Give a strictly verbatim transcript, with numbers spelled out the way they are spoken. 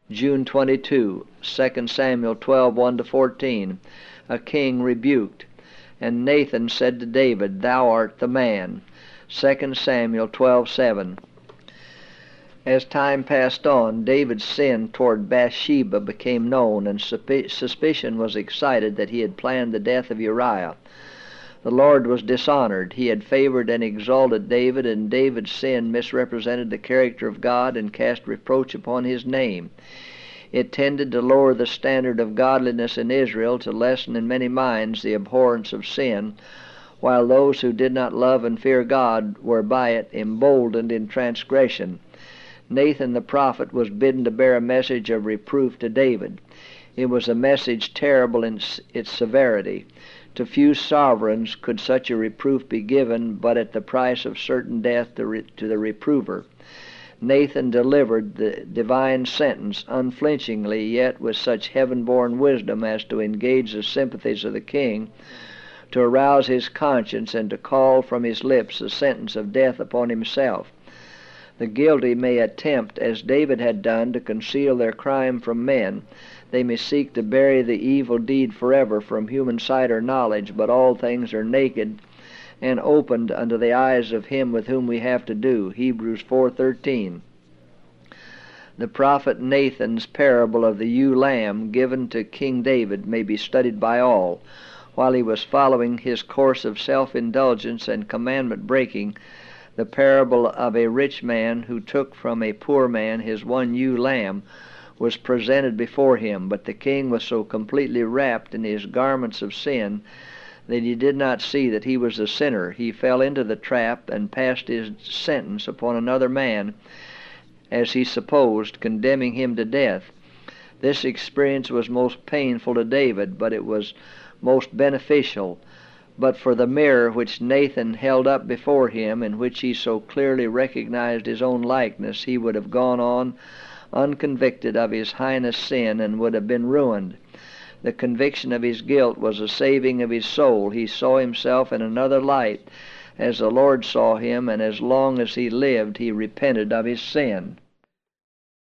June twenty-second, Second Samuel twelve, one to fourteen. A king rebuked. And Nathan said to David, Thou art the man. Second Samuel twelve, seven. As time passed on, David's sin toward Bathsheba became known, and suspicion was excited that he had planned the death of Uriah. The Lord was dishonored. He had favored and exalted David, and David's sin misrepresented the character of God and cast reproach upon his name. It tended to lower the standard of godliness in Israel, to lessen in many minds the abhorrence of sin, while those who did not love and fear God were by it emboldened in transgression. Nathan the prophet was bidden to bear a message of reproof to David. It was a message terrible in its severity. To few sovereigns could such a reproof be given, but at the price of certain death to, re to the reprover. Nathan delivered the divine sentence unflinchingly, yet with such heaven-born wisdom as to engage the sympathies of the king, to arouse his conscience, and to call from his lips the sentence of death upon himself. The guilty may attempt, as David had done, to conceal their crime from men. They may seek to bury the evil deed forever from human sight or knowledge, but all things are naked and opened unto the eyes of him with whom we have to do. Hebrews four thirteen. The prophet Nathan's parable of the ewe lamb given to King David may be studied by all. While he was following his course of self-indulgence and commandment-breaking, the parable of a rich man who took from a poor man his one ewe lamb was presented before him, but the king was so completely wrapped in his garments of sin that he did not see that he was a sinner. He fell into the trap and passed his sentence upon another man, as he supposed, condemning him to death. This experience was most painful to David, but it was most beneficial. But for the mirror which Nathan held up before him, in which he so clearly recognized his own likeness, he would have gone on unconvicted of his heinous sin, and would have been ruined. The conviction of his guilt was a saving of his soul. He saw himself in another light, as the Lord saw him, and as long as he lived he repented of his sin.